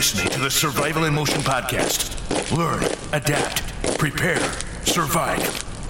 listening to the Survival in Motion podcast. Learn, adapt, prepare, survive.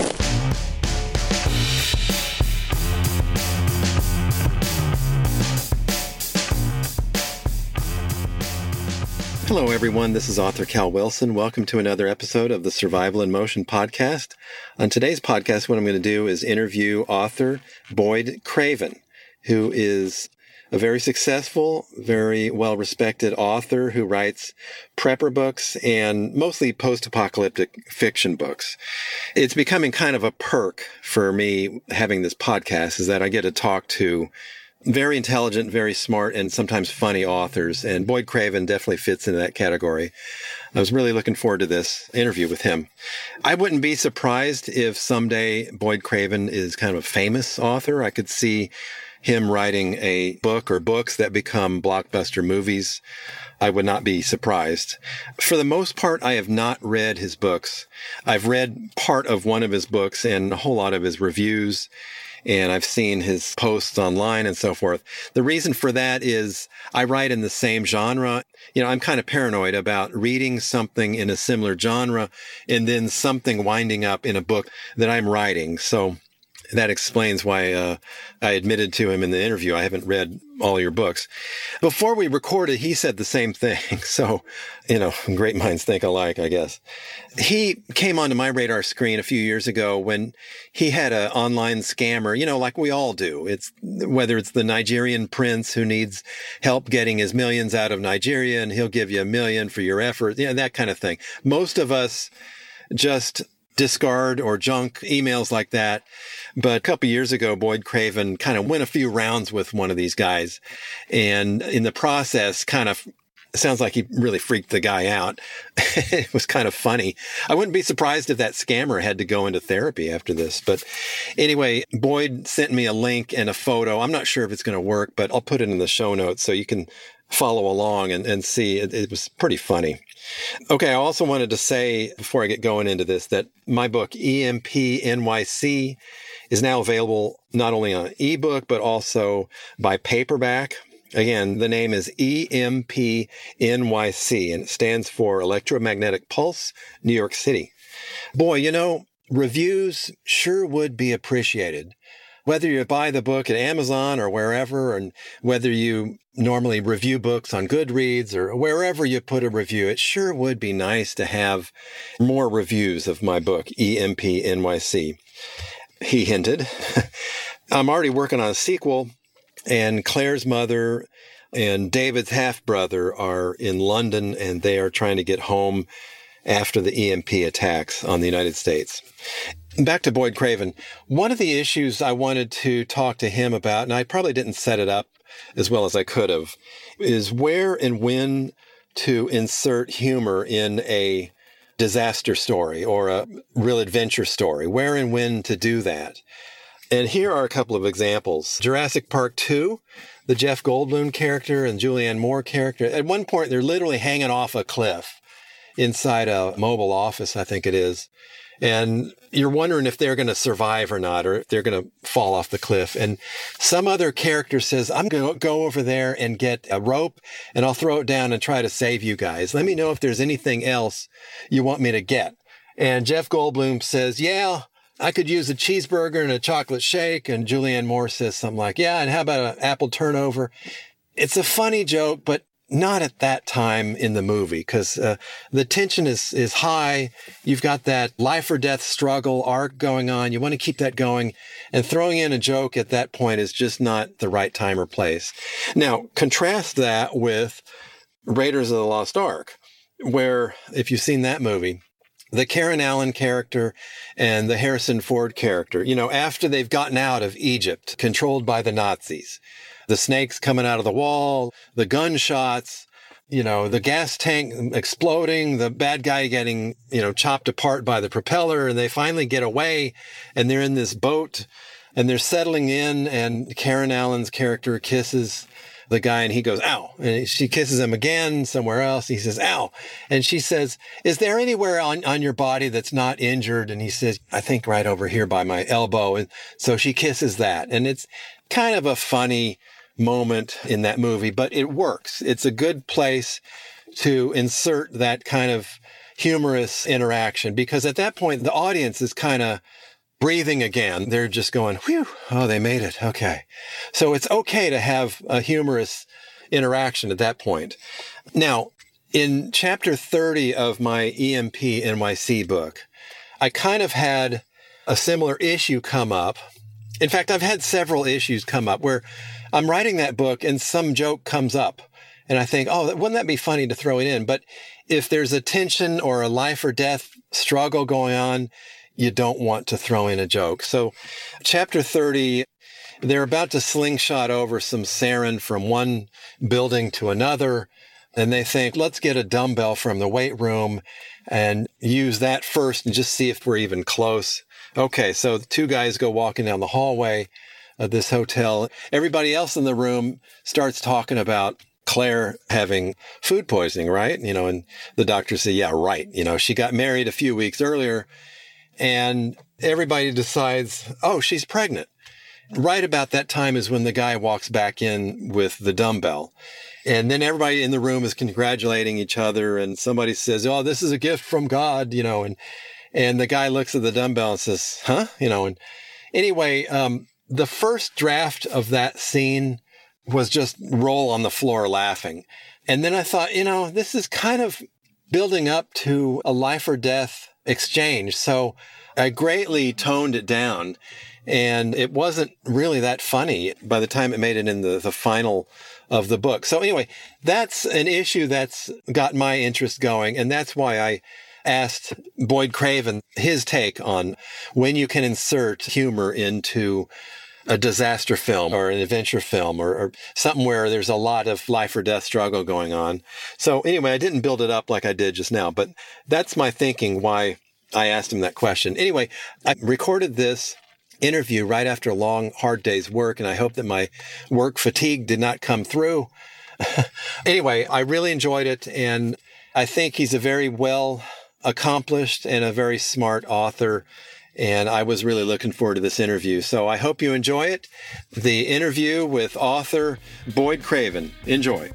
Hello, everyone. This is author Cal Wilson. Welcome to another episode of the Survival in Motion podcast. On today's podcast, what I'm going to do is interview author Boyd Craven, who is a very successful, very well-respected author who writes prepper books and mostly post-apocalyptic fiction books. It's becoming kind of a perk for me having this podcast is that I get to talk to very intelligent, very smart, and sometimes funny authors, and Boyd Craven definitely fits into that category. I was really looking forward to this interview with him. I wouldn't be surprised if someday Boyd Craven is kind of a famous author. I could see him writing a book or books that become blockbuster movies. I would not be surprised. For the most part, I have not read his books. I've read part of one of his books and a whole lot of his reviews, and I've seen his posts online and so forth. The reason for that is I write in the same genre. You know, I'm kind of paranoid about reading something in a similar genre and then something winding up in a book that I'm writing. So that explains why I admitted to him in the interview, I haven't read all your books. Before we recorded, he said the same thing. So, you know, great minds think alike, I guess. He came onto my radar screen a few years ago when he had an online scammer, you know, like we all do. It's whether it's the Nigerian prince who needs help getting his millions out of Nigeria and he'll give you $1 million for your effort, you know, that kind of thing. Most of us just discard or junk emails like that. But a couple of years ago, Boyd Craven kind of went a few rounds with one of these guys. And in the process, kind of sounds like he really freaked the guy out. It was kind of funny. I wouldn't be surprised if that scammer had to go into therapy after this. But anyway, Boyd sent me a link and a photo. I'm not sure if it's going to work, but I'll put it in the show notes so you can follow along and see. It was pretty funny. Okay, I also wanted to say, before I get going into this, that my book, EMP NYC, is now available not only on ebook, but also by paperback. Again, the name is EMP NYC, and it stands for Electromagnetic Pulse, New York City. Boy, you know, reviews sure would be appreciated. Whether you buy the book at Amazon or wherever, and whether you normally review books on Goodreads or wherever you put a review, it sure would be nice to have more reviews of my book, EMP NYC. He hinted. I'm already working on a sequel, and Claire's mother and David's half-brother are in London, and they are trying to get home after the EMP attacks on the United States. Back to Boyd Craven. One of the issues I wanted to talk to him about, and I probably didn't set it up as well as I could have, is where and when to insert humor in a disaster story or a real adventure story, where and when to do that. And here are a couple of examples. Jurassic Park 2, the Jeff Goldblum character and Julianne Moore character, at one point they're literally hanging off a cliff inside a mobile office, I think it is. And you're wondering if they're going to survive or not, or if they're going to fall off the cliff. And some other character says, I'm going to go over there and get a rope and I'll throw it down and try to save you guys. Let me know if there's anything else you want me to get. And Jeff Goldblum says, yeah, I could use a cheeseburger and a chocolate shake. And Julianne Moore says something like, yeah, and how about an apple turnover? It's a funny joke, but not at that time in the movie, because the tension is high. You've got that life or death struggle arc going on. You want to keep that going, and throwing in a joke at that point is just not the right time or place. Now, contrast that with Raiders of the Lost Ark, where, if you've seen that movie, the Karen Allen character and the Harrison Ford character, you know, after they've gotten out of Egypt, controlled by the Nazis, the snakes coming out of the wall, the gunshots, you know, the gas tank exploding, the bad guy getting, you know, chopped apart by the propeller, and they finally get away, and they're in this boat, and they're settling in, and Karen Allen's character kisses the guy, and he goes, ow. And she kisses him again somewhere else. He says, ow. And she says, is there anywhere on your body that's not injured? And he says, I think right over here by my elbow. And so she kisses that. And it's kind of a funny moment in that movie, but it works. It's a good place to insert that kind of humorous interaction, because at that point, the audience is kind of breathing again. They're just going, whew, oh, they made it. Okay. So it's okay to have a humorous interaction at that point. Now, in chapter 30 of my EMP NYC book, I kind of had a similar issue come up. In fact, I've had several issues come up where I'm writing that book and some joke comes up and I think, oh, wouldn't that be funny to throw it in? But if there's a tension or a life or death struggle going on, you don't want to throw in a joke. So chapter 30, they're about to slingshot over some sarin from one building to another. And they think, let's get a dumbbell from the weight room and use that first and just see if we're even close. Okay, so the two guys go walking down the hallway of this hotel. Everybody else in the room starts talking about Claire having food poisoning, right? And the doctor said, yeah, right. She got married a few weeks earlier and everybody decides, oh, she's pregnant. Right about that time is when the guy walks back in with the dumbbell. And then everybody in the room is congratulating each other. And somebody says, oh, this is a gift from God, and the guy looks at the dumbbell and says, huh? And anyway, the first draft of that scene was just roll on the floor laughing. And then I thought, this is kind of building up to a life or death exchange. So I greatly toned it down. And it wasn't really that funny by the time it made it in the final of the book. So anyway, that's an issue that's got my interest going. And that's why I asked Boyd Craven his take on when you can insert humor into a disaster film or an adventure film or something where there's a lot of life or death struggle going on. So anyway, I didn't build it up like I did just now, but that's my thinking why I asked him that question. Anyway, I recorded this interview right after a long, hard day's work, and I hope that my work fatigue did not come through. Anyway, I really enjoyed it, and I think he's a very well accomplished and a very smart author, and I was really looking forward to this interview. So I hope you enjoy it. The interview with author Boyd Craven. Enjoy.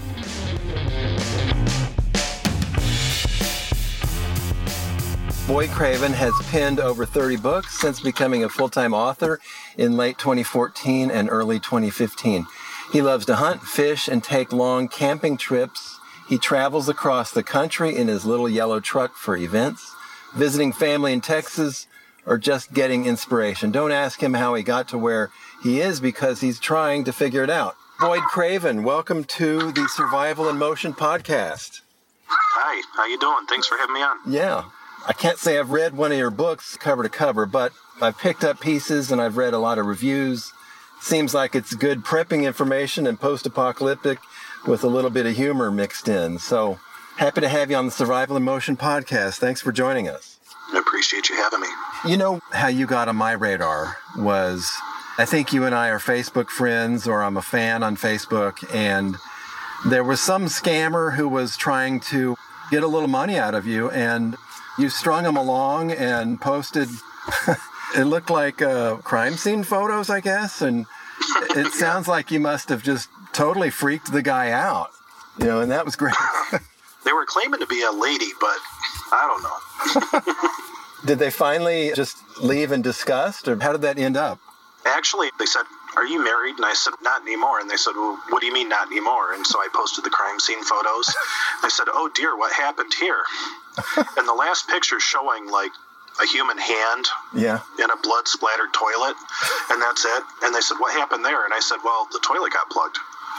Boyd Craven has penned over 30 books since becoming a full-time author in late 2014 and early 2015. He loves to hunt, fish, and take long camping trips. He travels across the country in his little yellow truck for events, visiting family in Texas, or just getting inspiration. Don't ask him how he got to where he is because he's trying to figure it out. Boyd Craven, welcome to the Survival in Motion podcast. Hi, how you doing? Thanks for having me on. Yeah. I can't say I've read one of your books cover to cover, but I've picked up pieces and I've read a lot of reviews. Seems like it's good prepping information and post-apocalyptic with a little bit of humor mixed in. So happy to have you on the Survival in Motion podcast. Thanks for joining us. I appreciate you having me. You know how you got on my radar was, I think you and I are Facebook friends, or I'm a fan on Facebook, and there was some scammer who was trying to get a little money out of you, and you strung them along and posted, it looked like crime scene photos, I guess. And it sounds like you must have just totally freaked the guy out, and that was great. They were claiming to be a lady, but I don't know. Did they finally just leave in disgust, or how did that end up? Actually, they said, are you married? And I said, not anymore. And they said, well, what do you mean not anymore? And so I posted the crime scene photos. I said, oh dear, what happened here? And the last picture showing like a human hand in a blood splattered toilet, and that's it. And they said, what happened there? And I said, well, the toilet got plugged.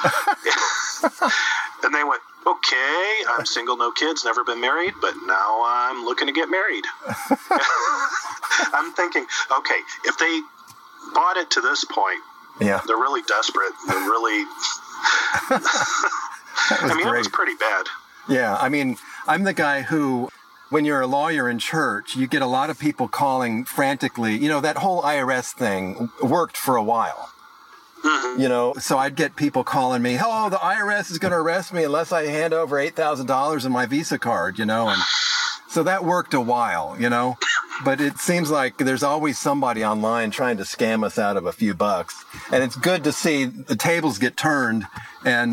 And they went, okay, I'm single, no kids, never been married, but now I'm looking to get married. I'm thinking, okay, if they bought it to this point, they're really desperate. They're really, it was pretty bad. Yeah, I mean, I'm the guy who, when you're a lawyer in church, you get a lot of people calling frantically. That whole IRS thing worked for a while. Mm-hmm. So I'd get people calling me, oh, the IRS is going to arrest me unless I hand over $8,000 in my Visa card, and so that worked a while, but it seems like there's always somebody online trying to scam us out of a few bucks. And it's good to see the tables get turned and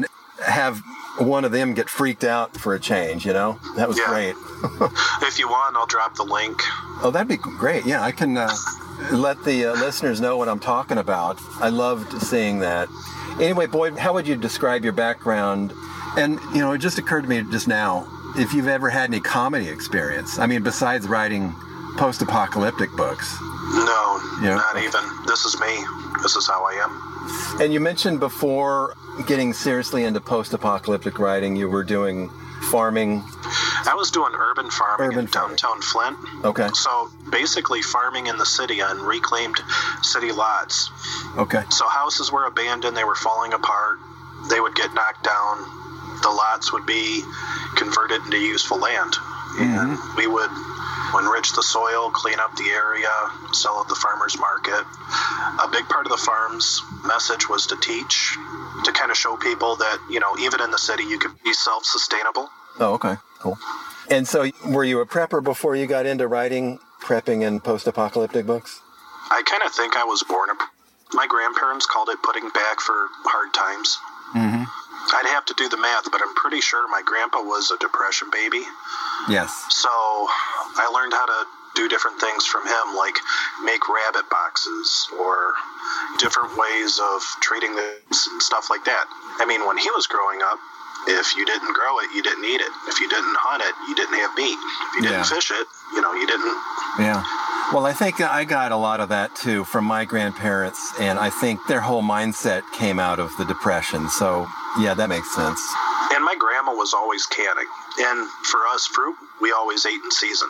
have one of them get freaked out for a change, you know? That was great. If you want, I'll drop the link. Oh, that'd be great. Yeah, I can let the listeners know what I'm talking about. I loved seeing that. Anyway, Boyd, how would you describe your background? And, you know, it just occurred to me just now, if you've ever had any comedy experience. I mean, besides writing post-apocalyptic books. No, not even. This is me. This is how I am. And you mentioned before getting seriously into post-apocalyptic writing, you were doing farming. I was doing urban farming in downtown Flint. Okay. So basically farming in the city on reclaimed city lots. Okay. So houses were abandoned, they were falling apart, they would get knocked down, the lots would be converted into useful land. And we would enrich the soil, clean up the area, sell at the farmer's market. A big part of the farm's message was to teach, to kind of show people that, you know, even in the city, you could be self-sustainable. Oh, okay. Cool. And so were you a prepper before you got into writing, prepping and post-apocalyptic books? I kind of think I was born my grandparents called it putting back for hard times. Mm-hmm. I'd have to do the math, but I'm pretty sure my grandpa was a Depression baby. Yes. So I learned how to do different things from him, like make rabbit boxes or different ways of treating this and stuff like that. I mean, when he was growing up, if you didn't grow it, you didn't eat it. If you didn't hunt it, you didn't have meat. If you didn't fish it, you know, you didn't. Yeah. Well, I think I got a lot of that, too, from my grandparents, and I think their whole mindset came out of the Depression. So, yeah, that makes sense. And my grandma was always canning. And for us, fruit, we always ate in season.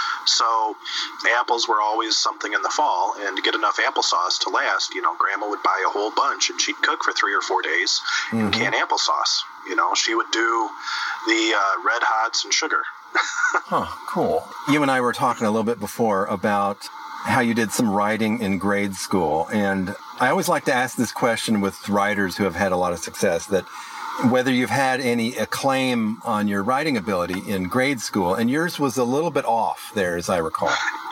So apples were always something in the fall, and to get enough applesauce to last, you know, Grandma would buy a whole bunch, and she'd cook for 3 or 4 days and can applesauce. You know, she would do the Red Hots and sugar. Huh, cool. You and I were talking a little bit before about how you did some writing in grade school, and I always like to ask this question with writers who have had a lot of success, that whether you've had any acclaim on your writing ability in grade school, and yours was a little bit off there, as I recall.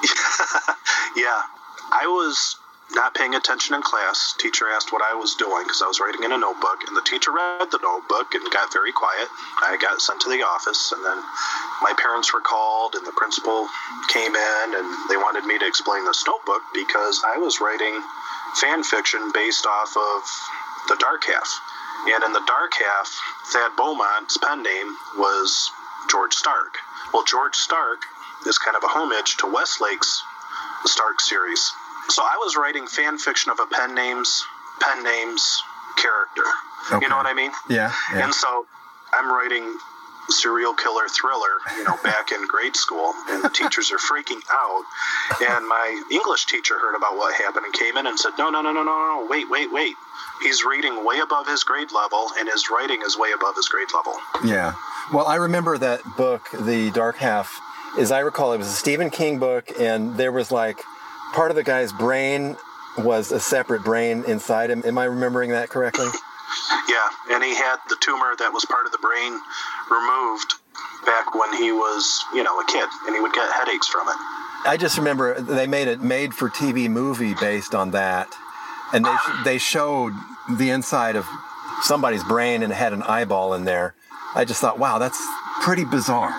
Yeah, I was not paying attention in class. Teacher asked what I was doing because I was writing in a notebook, and the teacher read the notebook and got very quiet. I got sent to the office, and then my parents were called, and the principal came in, and they wanted me to explain this notebook because I was writing fan fiction based off of The Dark Half. And in The Dark Half, Thad Beaumont's pen name was George Stark. Well, George Stark is kind of a homage to Westlake's The Stark series. So I was writing fan fiction of a pen names character. Okay. You know what I mean? Yeah. And so I'm writing serial killer thriller, you know, back in grade school, and the teachers are freaking out. And my English teacher heard about what happened and came in and said, no, wait. He's reading way above his grade level, and his writing is way above his grade level. Yeah. Well, I remember that book, The Dark Half. As I recall, it was a Stephen King book, and there was like part of the guy's brain was a separate brain inside him. Am I remembering that correctly? Yeah, and he had the tumor that was part of the brain removed back when he was, you know, a kid, and he would get headaches from it. I just remember they made a made-for-TV movie based on that, and they showed the inside of somebody's brain and had an eyeball in there. I just thought, wow, that's pretty bizarre.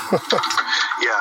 Yeah.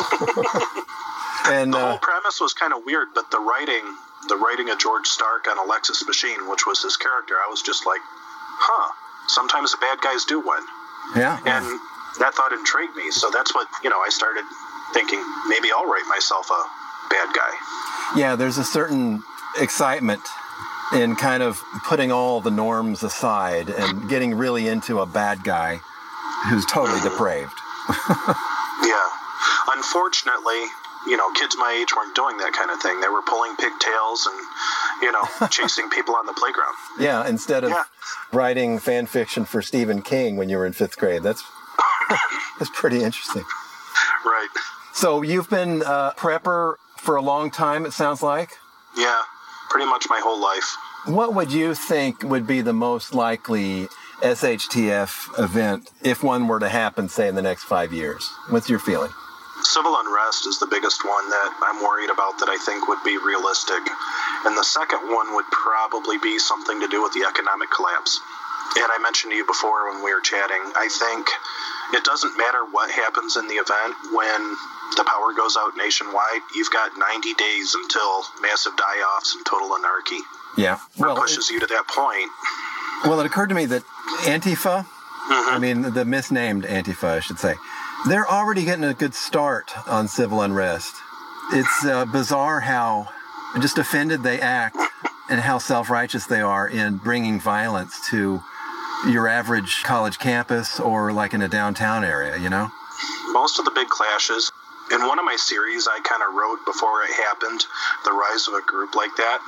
And the whole premise was kind of weird, but the writing of George Stark on Alexis Machine, which was his character, I was just like, sometimes the bad guys do win. Yeah. And that thought intrigued me. So that's what, you know, I started thinking, maybe I'll write myself a bad guy. Yeah, there's a certain excitement in kind of putting all the norms aside and getting really into a bad guy who's totally depraved. Yeah. Unfortunately, you know, kids my age weren't doing that kind of thing. They were pulling pigtails and, you know, chasing people on the playground. Yeah, instead of writing fan fiction for Stephen King when you were in 5th grade. That's pretty interesting. Right. So you've been a prepper for a long time, it sounds like? Yeah, pretty much my whole life. What would you think would be the most likely SHTF event if one were to happen, say, in the next 5 years? What's your feeling? Civil unrest is the biggest one that I'm worried about that I think would be realistic. And the second one would probably be something to do with the economic collapse. and I mentioned to you before when we were chatting, I think it doesn't matter what happens in the event. When the power goes out nationwide, you've got 90 days until massive die-offs and total anarchy. Yeah. Well, pushes you to that point. Well, it occurred to me that Antifa, I mean, the misnamed Antifa, I should say, they're already getting a good start on civil unrest. It's bizarre how just offended they act and how self-righteous they are in bringing violence to your average college campus or like in a downtown area, you know? Most of the big clashes, in one of my series I kind of wrote before it happened, the rise of a group like that.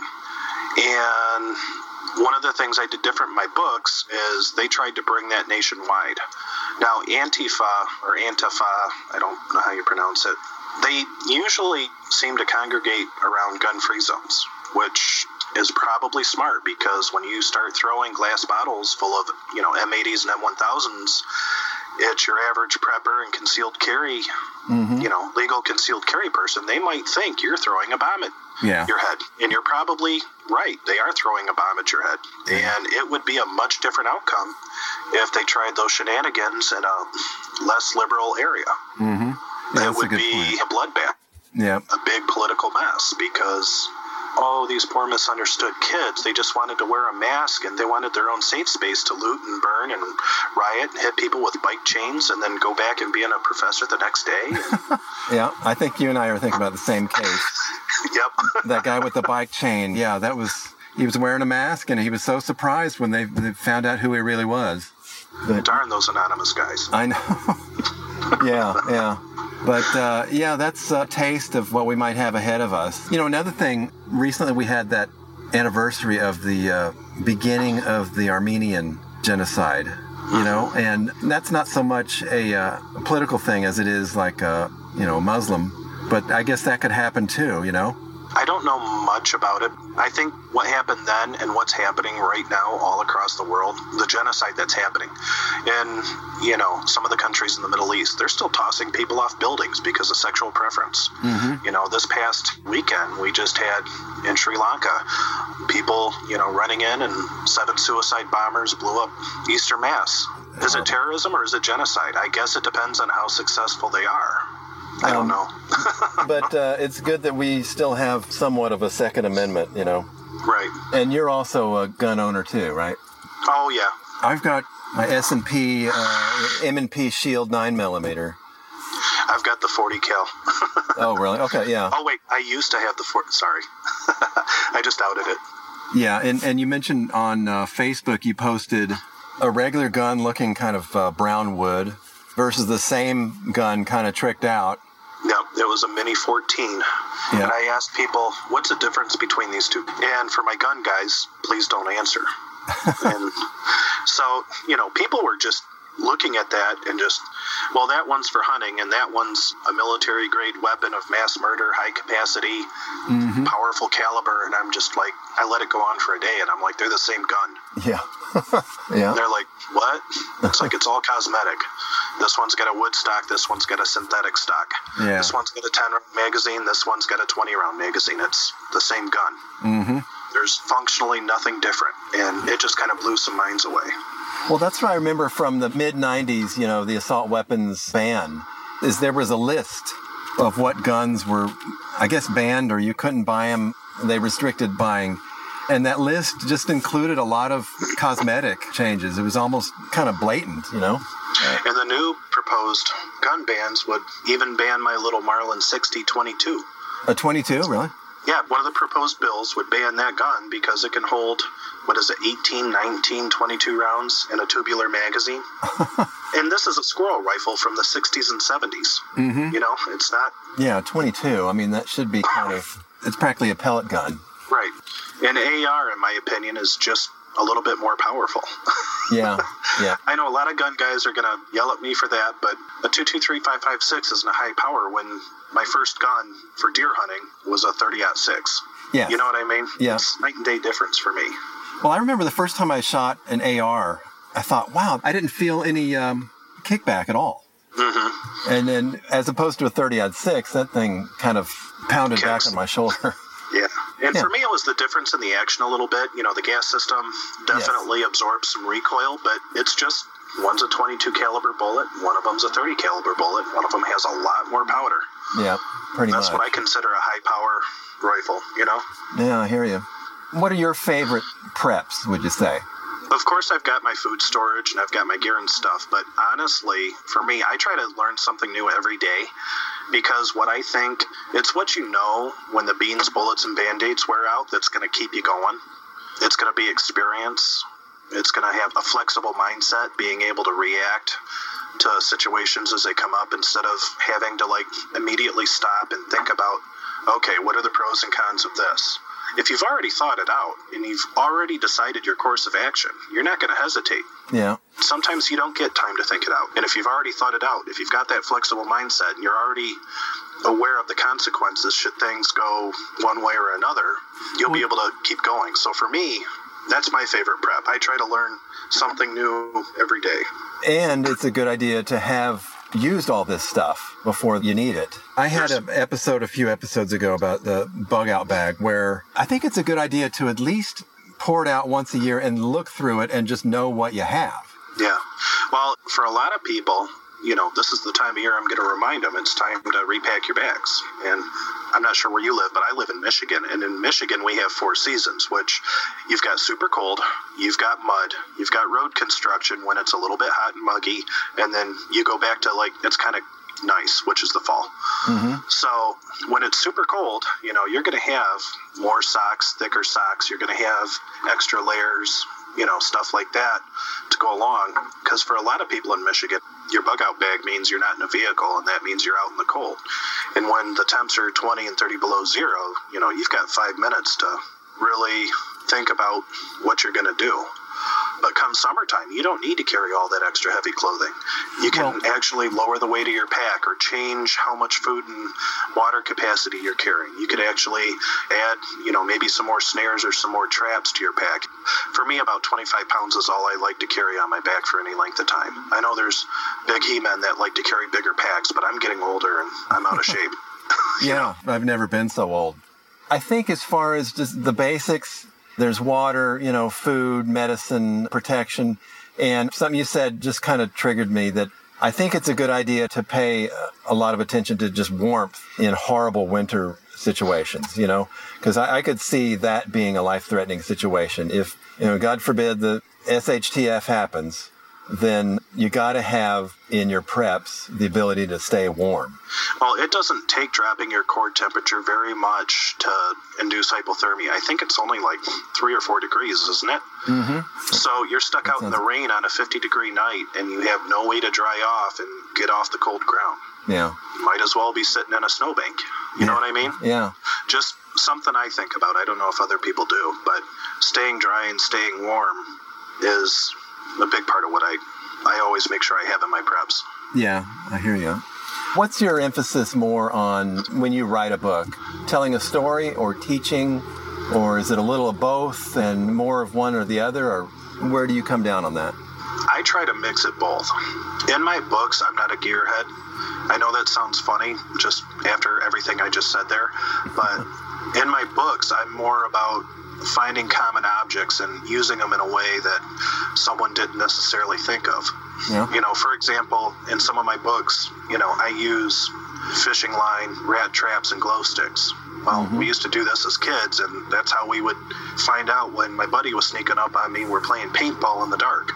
And one of the things I did different in my books is they tried to bring that nationwide. Now, Antifa, or Antifa, I don't know how you pronounce it, they usually seem to congregate around gun-free zones, which is probably smart, because when you start throwing glass bottles full of, M80s and M1000s at your average prepper and concealed carry, legal concealed carry person, they might think you're throwing a bomb at your head. And you're probably right. They are throwing a bomb at your head. And it would be a much different outcome if they tried those shenanigans in a less liberal area. It would be a bloodbath. Yeah. A big political mess, because these poor misunderstood kids, they just wanted to wear a mask and they wanted their own safe space to loot and burn and riot and hit people with bike chains and then go back and being a professor the next day. Yeah, I think you and I are thinking about the same case. Yep. That guy with the bike chain, he was wearing a mask and he was so surprised when they found out who he really was. But, darn those anonymous guys. I know. Yeah. But, that's a taste of what we might have ahead of us. Another thing, recently we had that anniversary of the beginning of the Armenian genocide, and that's not so much a political thing as it is like a Muslim, but I guess that could happen too, I don't know much about it. I think what happened then and what's happening right now all across the world, the genocide that's happening in, some of the countries in the Middle East, they're still tossing people off buildings because of sexual preference. This past weekend, we just had in Sri Lanka, people, running in and 7 suicide bombers blew up Easter Mass. Is it terrorism or is it genocide? I guess it depends on how successful they are. I don't know. But it's good that we still have somewhat of a Second Amendment, Right. And you're also a gun owner too, right? Oh, yeah. I've got my S&P M&P Shield 9mm. I've got the 40 cal. Oh, really? Okay, yeah. Oh, wait. I used to have the 40. Sorry. I just outed it. Yeah, and you mentioned on Facebook you posted a regular gun looking kind of brown wood versus the same gun kind of tricked out. Yep, it was a Mini 14. Yeah. And I asked people, what's the difference between these two? And for my gun guys, please don't answer. And so, people were just looking at that and just, that one's for hunting and that one's a military grade weapon of mass murder, high capacity, powerful caliber. And I'm just like, I let it go on for a day and I'm like, they're the same gun. Yeah. Yeah. And they're like, what? It's like, it's all cosmetic. This one's got a wood stock. This one's got a synthetic stock. Yeah. This one's got a 10-round magazine. This one's got a 20-round magazine. It's the same gun. There's functionally nothing different. And it just kind of blew some minds away. Well, that's what I remember from the mid-'90s, the assault weapons ban, is there was a list of what guns were, I guess, banned or you couldn't buy them. They restricted buying. And that list just included a lot of cosmetic changes. It was almost kind of blatant, And the new proposed gun bans would even ban my little Marlin 60 22. A 22, really? Yeah, one of the proposed bills would ban that gun because it can hold, 18, 19, 22 rounds in a tubular magazine. And this is a squirrel rifle from the 60s and 70s. It's not... Yeah, 22. I mean, that should be it's practically a pellet gun. Right. And AR, in my opinion, is just a little bit more powerful. Yeah. I know a lot of gun guys are going to yell at me for that, but a 223-556 isn't a high power when my first gun for deer hunting was a 30-06. Yeah. You know what I mean? Yeah. It's night and day difference for me. Well, I remember the first time I shot an AR, I thought, wow, I didn't feel any kickback at all. And then as opposed to a 30-06, that thing kind of pounded back on my shoulder. Yeah. And for me, it was the difference in the action a little bit. You know, the gas system definitely absorbs some recoil, but it's just one's a 22 caliber bullet, one of them's a 30 caliber bullet, one of them has a lot more powder. Yeah, pretty much. That's what I consider a high power rifle, you know? Yeah, I hear you. What are your favorite preps, would you say? Of course, I've got my food storage and I've got my gear and stuff, but honestly, for me, I try to learn something new every day because what I think, it's what you know when the beans, bullets, and Band-Aids wear out that's going to keep you going. It's going to be experience. It's going to have a flexible mindset, being able to react to situations as they come up instead of having to like immediately stop and think about, okay, what are the pros and cons of this? If you've already thought it out and you've already decided your course of action, you're not going to hesitate. Yeah. Sometimes you don't get time to think it out. And if you've already thought it out, if you've got that flexible mindset and you're already aware of the consequences should things go one way or another, you'll be able to keep going. So for me, that's my favorite prep. I try to learn something new every day. And it's a good idea to have used all this stuff before you need it. I had an episode a few episodes ago about the bug out bag where I think it's a good idea to at least pour it out once a year and look through it and just know what you have. Yeah. Well, for a lot of people, you know, this is the time of year I'm going to remind them it's time to repack your bags. And I'm not sure where you live, but I live in Michigan. And in Michigan, we have 4 seasons, which you've got super cold, you've got mud, you've got road construction when it's a little bit hot and muggy, and then you go back to like, it's kind of nice, which is the fall. Mm-hmm. So when it's super cold, you know, you're going to have more socks, thicker socks. You're going to have extra layers, you know, stuff like that to go along. Because for a lot of people in Michigan, your bug out bag means you're not in a vehicle, and that means you're out in the cold. And when the temps are 20 and 30 below zero, you know, you've got 5 minutes to really think about what you're going to do. But come summertime, you don't need to carry all that extra heavy clothing. You can actually lower the weight of your pack or change how much food and water capacity you're carrying. You could actually add, you know, maybe some more snares or some more traps to your pack. For me, about 25 pounds is all I like to carry on my back for any length of time. I know there's big he-men that like to carry bigger packs, but I'm getting older and I'm out of shape. Yeah, I've never been so old. I think as far as just the basics, there's water, you know, food, medicine, protection. And something you said just kind of triggered me that I think it's a good idea to pay a lot of attention to just warmth in horrible winter situations, you know, because I could see that being a life-threatening situation. If, you know, God forbid the SHTF happens, then you got to have in your preps the ability to stay warm. Well, it doesn't take dropping your core temperature very much to induce hypothermia. I think it's only like 3 or 4 degrees, isn't it? Mm-hmm. So you're stuck out in the rain on a 50-degree night, and you have no way to dry off and get off the cold ground. Yeah. You might as well be sitting in a snowbank. You know what I mean? Yeah. Just something I think about. I don't know if other people do, but staying dry and staying warm is a big part of what I always make sure I have in my preps. Yeah, I hear you. What's your emphasis more on when you write a book? Telling a story or teaching? Or is it a little of both and more of one or the other? Or where do you come down on that? I try to mix it both. In my books, I'm not a gearhead. I know that sounds funny just after everything I just said there, but in my books, I'm more about finding common objects and using them in a way that someone didn't necessarily think of. Yeah. You know, for example, in some of my books, you know, I use fishing line, rat traps, and glow sticks. Well, we used to do this as kids, and that's how we would find out when my buddy was sneaking up on me. We're playing paintball in the dark.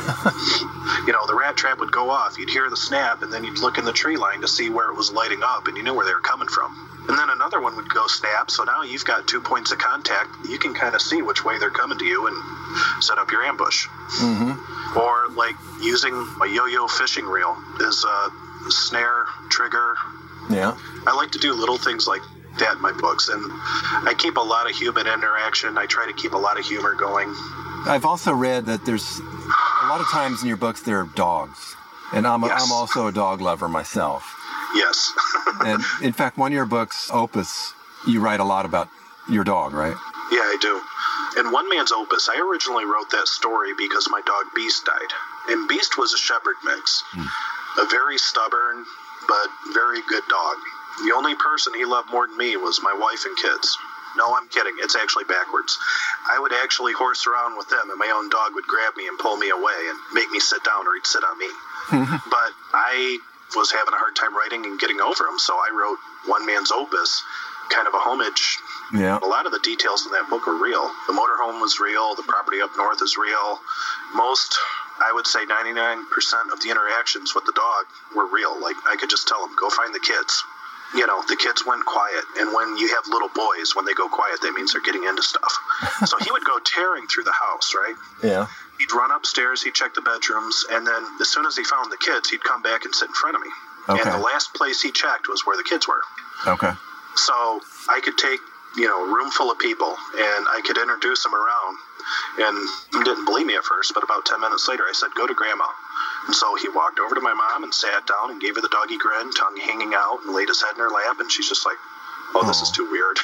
You know, the rat trap would go off. You'd hear the snap, and then you'd look in the tree line to see where it was lighting up, and you knew where they were coming from. And then another one would go snap, so now you've got 2 points of contact. You can kind of see which way they're coming to you and set up your ambush. Mm-hmm. Or, like, using a yo-yo fishing reel is a snare, trigger. Yeah. I like to do little things like that in my books, and I keep a lot of human interaction. I try to keep a lot of humor going. I've also read that there's a lot of times in your books there are dogs, and I'm also a dog lover myself. Yes. And in fact, one of your books, Opus, you write a lot about your dog, right? Yeah, I do. In One Man's Opus, I originally wrote that story because my dog Beast died. And Beast was a shepherd mix. A very stubborn, but very good dog. The only person he loved more than me was my wife and kids. No, I'm kidding. It's actually backwards. I would actually horse around with them, and my own dog would grab me and pull me away and make me sit down, or he'd sit on me. But I was having a hard time writing and getting over him, so I wrote One Man's Opus, kind of a homage. Yeah. A lot of the details in that book are real. The motorhome was real. The property up north is real. Most, I would say 99% of the interactions with the dog were real. Like, I could just tell him, go find the kids. You know, the kids went quiet. And when you have little boys, when they go quiet, that means they're getting into stuff. So he would go tearing through the house, right? Yeah. He'd run upstairs, he'd check the bedrooms, and then as soon as he found the kids, he'd come back and sit in front of me. Okay. And the last place he checked was where the kids were. Okay. So I could take, you know, a room full of people, and I could introduce them around. And he didn't believe me at first, but about 10 minutes later, I said, go to Grandma. And so he walked over to my mom and sat down and gave her the doggy grin, tongue hanging out, and laid his head in her lap. And she's just like, oh, this is too weird.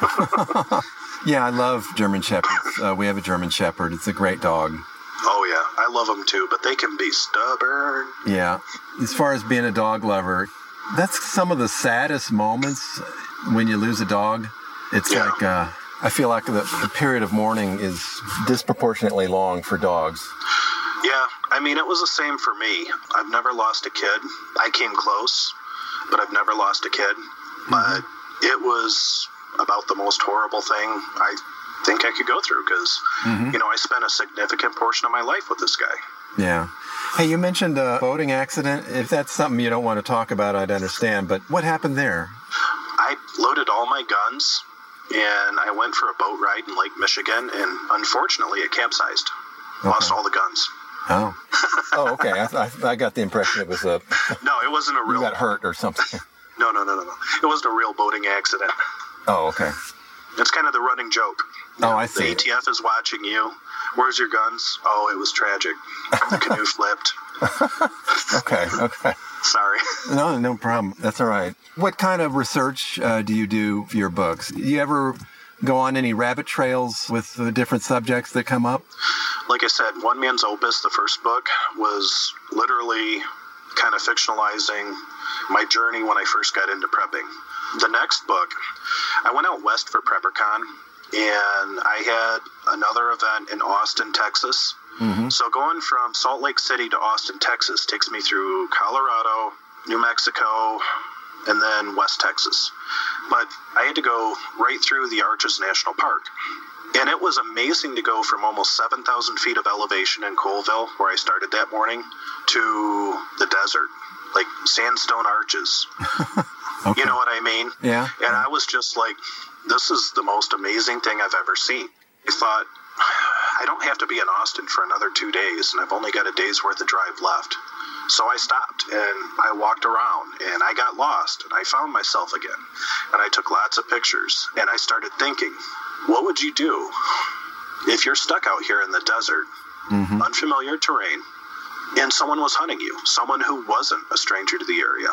Yeah, I love German Shepherds. We have a German Shepherd. It's a great dog. Oh, yeah. I love them, too, but they can be stubborn. Yeah. As far as being a dog lover, that's some of the saddest moments when you lose a dog. It's like, I feel like the period of mourning is disproportionately long for dogs. Yeah, I mean, it was the same for me. I've never lost a kid. I came close, but I've never lost a kid. But it was about the most horrible thing I think I could go through because, you know, I spent a significant portion of my life with this guy. Yeah. Hey, you mentioned a boating accident. If that's something you don't want to talk about, I'd understand. But what happened there? I loaded all my guns, and I went for a boat ride in Lake Michigan, and unfortunately, it capsized. Okay. Lost all the guns. Oh. Oh, okay. I got the impression it was a... No, it wasn't a real... You got hurt or something. No. It wasn't a real boating accident. Oh, okay. It's kind of the running joke. Oh, I see. The ATF is watching you. Where's your guns? Oh, it was tragic. The canoe flipped. Okay. Sorry. No problem. That's all right. What kind of research do you do for your books? Do you ever go on any rabbit trails with the different subjects that come up? Like I said, One Man's Opus, the first book, was literally kind of fictionalizing my journey when I first got into prepping. The next book, I went out west for PrepperCon, and I had another event in Austin, Texas. So going from Salt Lake City to Austin, Texas takes me through Colorado, New Mexico, and then West Texas. But I had to go right through the Arches National Park. And it was amazing to go from almost 7,000 feet of elevation in Colville, where I started that morning, to the desert, like sandstone arches. Okay. You know what I mean? Yeah. And I was just like, this is the most amazing thing I've ever seen. I thought, I don't have to be in Austin for another 2 days, and I've only got a day's worth of drive left. So I stopped, and I walked around, and I got lost, and I found myself again. And I took lots of pictures, and I started thinking, what would you do if you're stuck out here in the desert, unfamiliar terrain, and someone was hunting you, someone who wasn't a stranger to the area?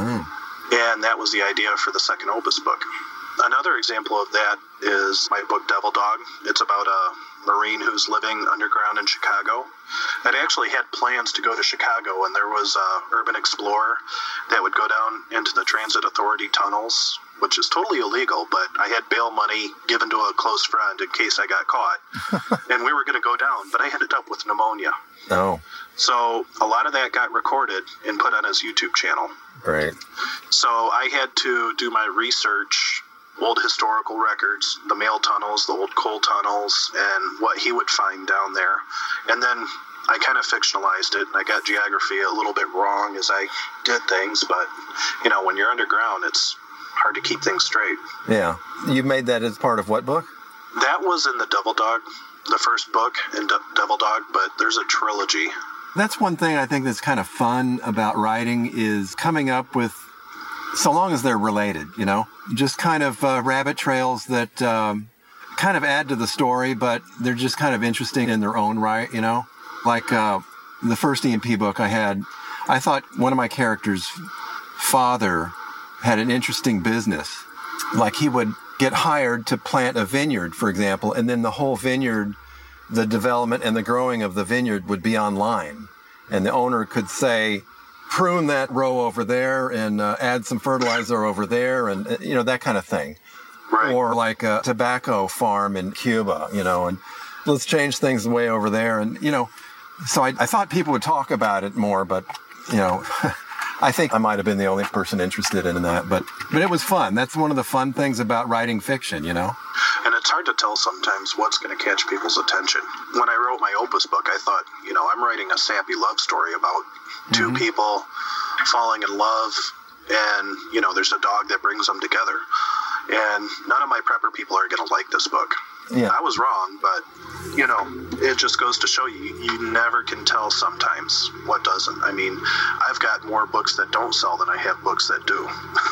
And that was the idea for the second Opus book. Another example of that is my book, Devil Dog. It's about a Marine who's living underground in Chicago. I'd actually had plans to go to Chicago, and there was an urban explorer that would go down into the Transit Authority tunnels, which is totally illegal, but I had bail money given to a close friend in case I got caught. And we were going to go down, but I ended up with pneumonia. Oh. So a lot of that got recorded and put on his YouTube channel. Right. So I had to do my research, old historical records, the mail tunnels, the old coal tunnels, and what he would find down there. And then I kind of fictionalized it. I got geography a little bit wrong as I did things, but, you know, when you're underground, it's hard to keep things straight. Yeah. You made that as part of what book? That was in the Devil Dog, the first book in Devil Dog, but there's a trilogy. That's one thing I think that's kind of fun about writing is coming up with, so long as they're related, you know, just kind of rabbit trails that kind of add to the story, but they're just kind of interesting in their own right, you know. Like the first EMP book I thought one of my characters' father had an interesting business. Like he would get hired to plant a vineyard, for example, and then the whole vineyard, the development and the growing of the vineyard would be online. And the owner could say, prune that row over there and add some fertilizer over there and, you know, that kind of thing. Right. or like a tobacco farm in Cuba, and let's change things way over there. And, so I thought people would talk about it more, but, I think I might have been the only person interested in that, but it was fun. That's one of the fun things about writing fiction, And it's hard to tell sometimes what's going to catch people's attention. When I wrote my Opus book, I thought, I'm writing a sappy love story about two people falling in love, and, there's a dog that brings them together. And none of my prepper people are going to like this book. Yeah. I was wrong, but, it just goes to show you never can tell sometimes what doesn't. I mean, I've got more books that don't sell than I have books that do.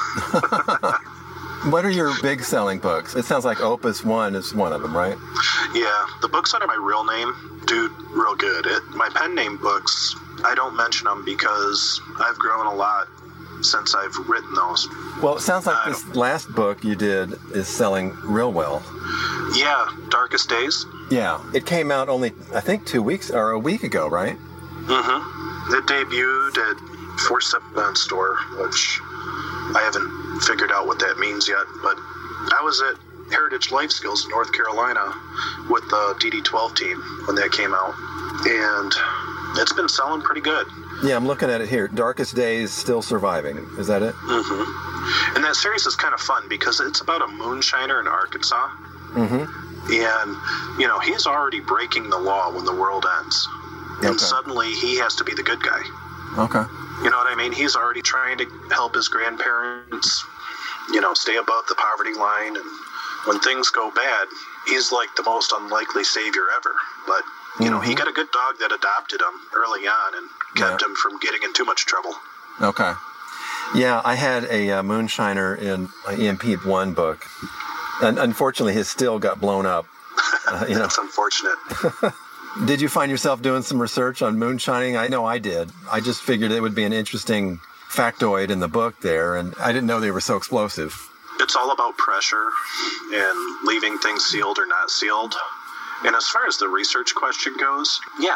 What are your big selling books? It sounds like Opus 1 is one of them, right? Yeah, the books under my real name do real good. My pen name books, I don't mention them because I've grown a lot since I've written those. Well, it sounds like this last book you did is selling real well. Yeah, Darkest Days. Yeah, it came out only, I think, 2 weeks or a week ago, right? Mm-hmm. It debuted at 4-7 store, which I haven't figured out what that means yet, but I was at Heritage Life Skills in North Carolina with the DD12 team when that came out, and it's been selling pretty good. Yeah, I'm looking at it here. Darkest Days, Still Surviving. Is that it? Mm-hmm. And that series is kind of fun because it's about a moonshiner in Arkansas. Mm-hmm. And, he's already breaking the law when the world ends. And suddenly he has to be the good guy. Okay. You know what I mean? He's already trying to help his grandparents, stay above the poverty line. And when things go bad, he's like the most unlikely savior ever. But, he got a good dog that adopted him early on and kept him from getting in too much trouble. Okay. Yeah, I had a moonshiner in my EMP1 book. And unfortunately, his still got blown up. That's unfortunate. Did you find yourself doing some research on moonshining? I know I did. I just figured it would be an interesting factoid in the book there, and I didn't know they were so explosive. It's all about pressure and leaving things sealed or not sealed. And as far as the research question goes, yeah.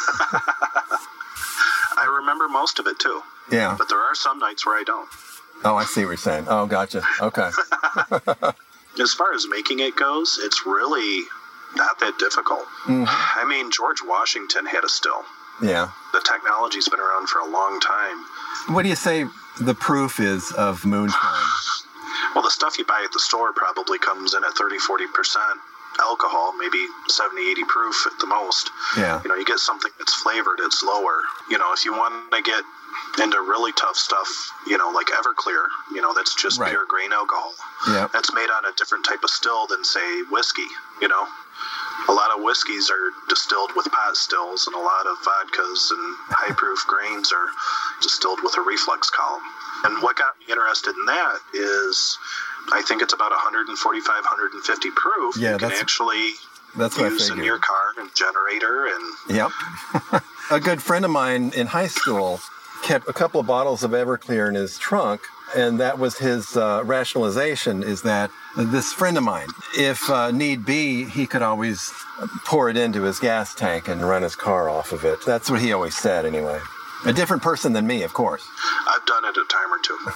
I remember most of it, too. Yeah. But there are some nights where I don't. Oh, I see what you're saying. Oh, gotcha. Okay. As far as making it goes, it's really not that difficult. Mm-hmm. I mean, George Washington had a still. Yeah. The technology's been around for a long time. What do you say the proof is of moonshine? Well, the stuff you buy at the store probably comes in at 30-40% alcohol, maybe 70-80 proof at the most. Yeah. You get something that's flavored, it's lower. If you want to get into really tough stuff, like Everclear, that's just pure grain alcohol. Yeah. That's made on a different type of still than, say, whiskey, A lot of whiskeys are distilled with pot stills, and a lot of vodkas and high-proof grains are distilled with a reflux column. And what got me interested in that is I think it's about 145, 150 proof. Yeah, you can actually use in your car and generator. And Yep. A good friend of mine in high school kept a couple of bottles of Everclear in his trunk, and that was his rationalization, is that this friend of mine, if need be, he could always pour it into his gas tank and run his car off of it. That's what he always said, anyway. A different person than me, of course. I've done it a time or two.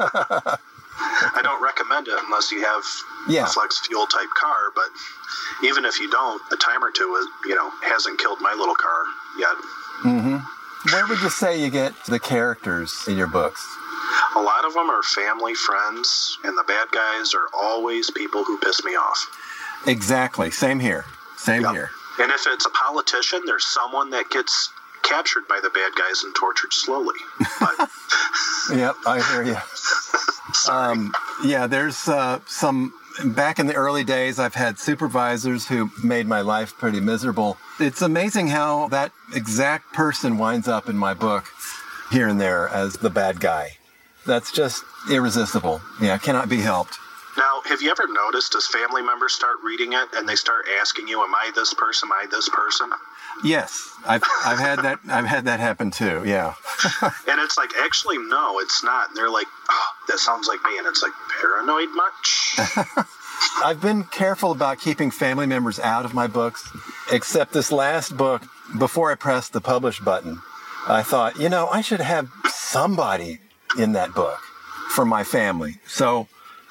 I don't recommend it unless you have a flex fuel type car, but even if you don't, a time or two, hasn't killed my little car yet. Mm-hmm. Where would you say you get the characters in your books? A lot of them are family, friends, and the bad guys are always people who piss me off. Exactly. Same here. Same here. And if it's a politician, there's someone that gets captured by the bad guys and tortured slowly. But yep, I hear you. There's some, back in the early days, I've had supervisors who made my life pretty miserable. It's amazing how that exact person winds up in my book here and there as the bad guy. That's just irresistible. Yeah, cannot be helped. Now, have you ever noticed as family members start reading it and they start asking you, am I this person? Am I this person? Yes, I've had that. I've had that happen too. Yeah. And it's like, actually, no, it's not. And they're like, oh, that sounds like me. And it's like, paranoid much? I've been careful about keeping family members out of my books, except this last book. Before I pressed the publish button, I thought, I should have somebody in that book for my family. So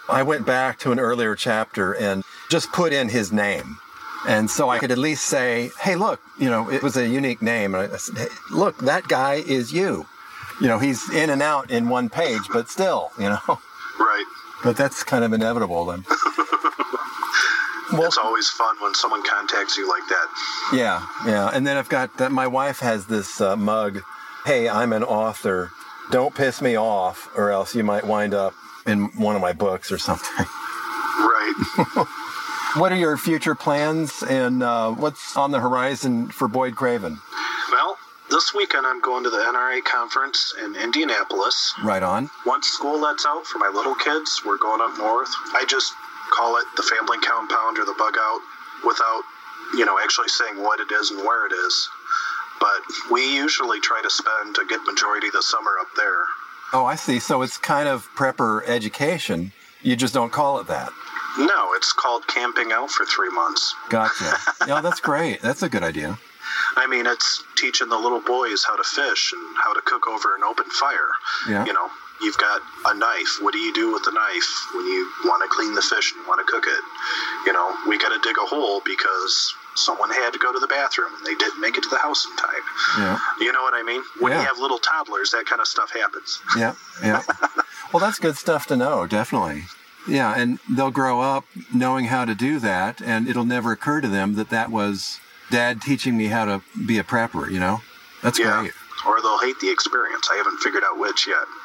I went back to an earlier chapter and just put in his name. And so I could at least say, hey, look, it was a unique name. And I said, hey, look, that guy is you. He's in and out in one page, but still, Right. But that's kind of inevitable then. Well, it's always fun when someone contacts you like that. Yeah. And then I've got that. My wife has this mug. Hey, I'm an author. Don't piss me off, or else you might wind up in one of my books or something. Right. What are your future plans, and what's on the horizon for Boyd Craven? Well, this weekend I'm going to the NRA conference in Indianapolis. Right on. Once school lets out for my little kids, we're going up north. I just call it the family compound or the bug out without, actually saying what it is and where it is. But we usually try to spend a good majority of the summer up there. Oh, I see. So it's kind of prepper education. You just don't call it that. No, it's called camping out for 3 months. Gotcha. Yeah, that's great. That's a good idea. I mean, it's teaching the little boys how to fish and how to cook over an open fire. Yeah. You've got a knife. What do you do with the knife when you want to clean the fish and you want to cook it? We got to dig a hole because someone had to go to the bathroom and they didn't make it to the house in time. Yeah. You know what I mean? When you have little toddlers, that kind of stuff happens. Yeah. Well, that's good stuff to know, definitely. Yeah, and they'll grow up knowing how to do that, and it'll never occur to them that was Dad teaching me how to be a prepper, That's great. Or they'll hate the experience. I haven't figured out which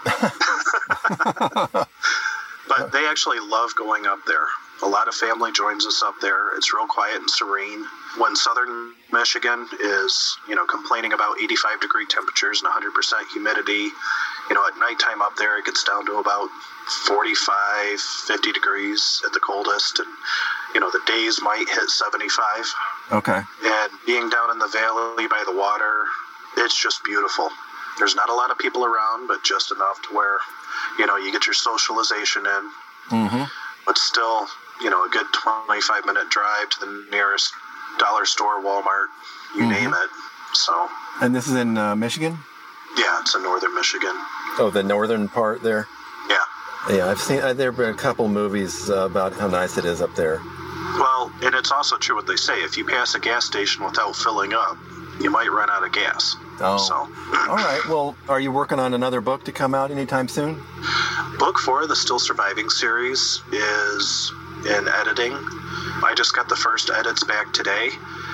yet. But they actually love going up there. A lot of family joins us up there. It's real quiet and serene. When southern Michigan is, complaining about 85-degree temperatures and 100% humidity, at nighttime up there it gets down to about 45, 50 degrees at the coldest. And, the days might hit 75. Okay. And being down in the valley by the water, it's just beautiful. There's not a lot of people around, but just enough to where, you get your socialization in. Mm-hmm. But still, a good 25-minute drive to the nearest dollar store, Walmart, you name it. So. And this is in Michigan? Yeah, it's in northern Michigan. Oh, the northern part there? Yeah. Yeah, I've seen, there have been a couple movies about how nice it is up there. Well, and it's also true what they say. If you pass a gas station without filling up, you might run out of gas. Oh. So. All right. Well, are you working on another book to come out anytime soon? Book 4 of the Still Surviving series is in editing. I just got the first edits back today.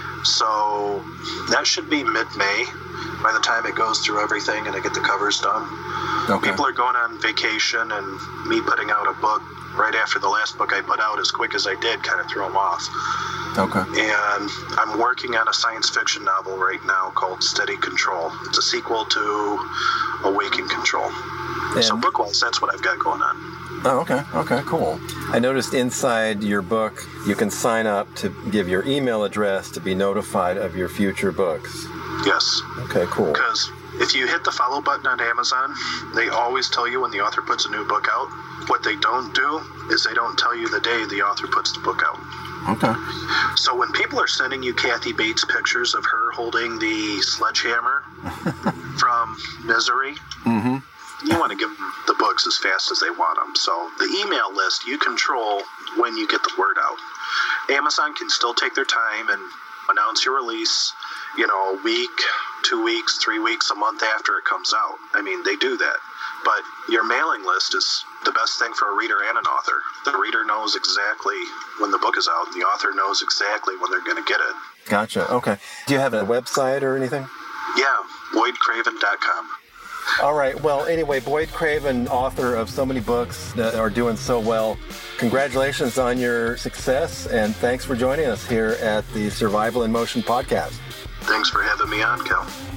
So that should be mid-May by the time it goes through everything and I get the covers done. Okay. People are going on vacation, and me putting out a book right after the last book I put out as quick as I did kind of threw them off. Okay. And I'm working on a science fiction novel right now called Steady Control. It's a sequel to Awaken Control. And so book-wise, that's what I've got going on. Oh, okay. Okay, cool. I noticed inside your book, you can sign up to give your email address to be notified of your future books. Yes. Okay, cool. Because if you hit the follow button on Amazon, they always tell you when the author puts a new book out. What they don't do is they don't tell you the day the author puts the book out. Okay. So when people are sending you Kathy Bates pictures of her holding the sledgehammer from Misery, you want to give them the books as fast as they want them. So the email list, you control when you get the word out. Amazon can still take their time and announce your release, a week, 2 weeks, 3 weeks, a month after it comes out. I mean, they do that. But your mailing list is the best thing for a reader and an author. The reader knows exactly when the book is out, and the author knows exactly when they're going to get it. Gotcha. Okay. Do you have a website or anything? Yeah, BoydCraven.com. All right. Well, anyway, Boyd Craven, author of so many books that are doing so well. Congratulations on your success, and thanks for joining us here at the Survival in Motion podcast. Thanks for having me on, Cal.